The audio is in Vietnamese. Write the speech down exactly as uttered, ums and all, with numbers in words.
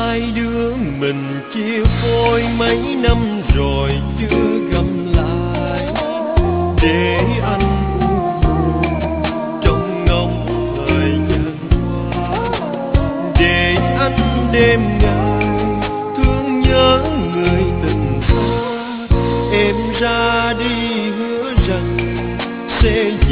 hai đứa mình chia phôi mấy năm rồi chưa gặp lại, để anh u buồn trong ngóng thời gian qua, để anh đêm ngày thương nhớ người tình xa. Em ra đi hứa rằng sẽ